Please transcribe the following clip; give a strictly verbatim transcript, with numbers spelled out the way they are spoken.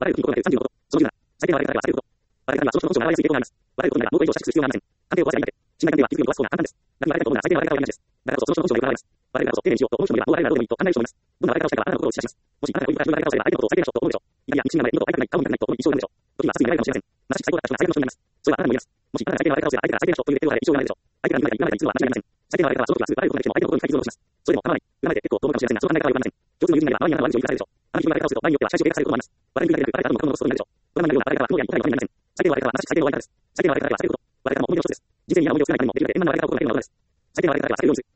我々の国にさんじゅうごこと。そのじゅうなな、最低の我々からはされること。我々からはその人のその我々についていることがあります。我々の国内は防衛上射出する必要がありません。関係を壊せばいいだけ。信頼関係は皮膚に壊す方が簡単です。だから我々と思うなら最低の我々からは同じです。だからこそその人の本性がよく現れます。我々がこそ丁寧にしようと思う人もいれば、もう我々がどうでもいいと考える人もいます。どんな我々からをしたいかはあなたの心を指します。もしあなたがこういう形で我々からをすれば相手のことを最低な人と思うでしょう。いやいや、道に流れ二度と会いたくない、顔も見たくないと思う印象があるでしょう。時には殺意に流れるかもしれません。まさしく最高だった人が最低の人になります。それはあなたにも言えます。もしあなたが最低な我々からをすれば相手が最低な人というレッテルを貼られる印象があるでしょう。相手が今まで今までいつもは間違いありません。最低な我々からはその時はすぐ我々のことができても相手の心に解決をします。それでも構わない。今まで結構遠くかもしれませんが、その考え方はよくありません。共通の友人ならば周りにあなたは悪事を言いされるでしょう。あの人に言われ方をすると場合によっては最初警戒されることもあります。我々に言われる誰かとも過去のことになるでしょう。ドラマのような我々からはこのように答えがわかりません。最低の我々からはまさしく最低の我々からです。最低の我々からは避けること。我々からも思い出の一つです。人生に山を作らないためにもできるだけ円満な我々からを心がけるのがことです。最低の我々からは避けるようにする。